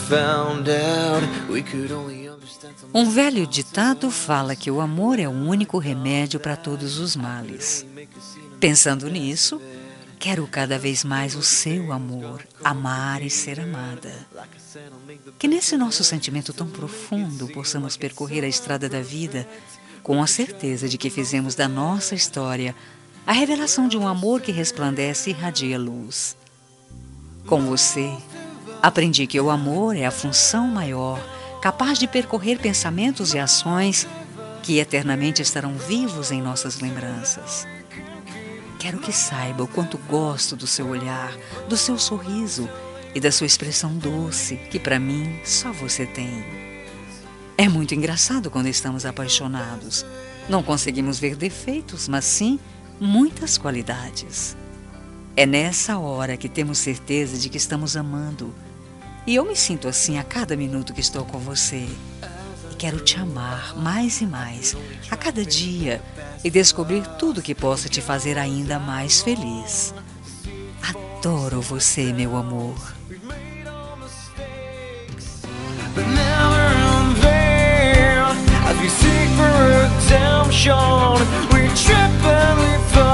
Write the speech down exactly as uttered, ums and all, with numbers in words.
Um velho ditado fala que o amor é o único remédio para todos os males. Pensando nisso, quero cada vez mais o seu amor, amar e ser amada. Que nesse nosso sentimento tão profundo possamos percorrer a estrada da vida com a certeza de que fizemos da nossa história a revelação de um amor que resplandece e irradia luz. Com você, aprendi que o amor é a função maior, capaz de percorrer pensamentos e ações que eternamente estarão vivos em nossas lembranças. Quero que saiba o quanto gosto do seu olhar, do seu sorriso e da sua expressão doce, que para mim só você tem. É muito engraçado quando estamos apaixonados. Não conseguimos ver defeitos, mas sim muitas qualidades. É nessa hora que temos certeza de que estamos amando. E eu me sinto assim a cada minuto que estou com você. E quero te amar mais e mais, a cada dia, e descobrir tudo que possa te fazer ainda mais feliz. Adoro você, meu amor. As we seek for redemption, we trip and we fall.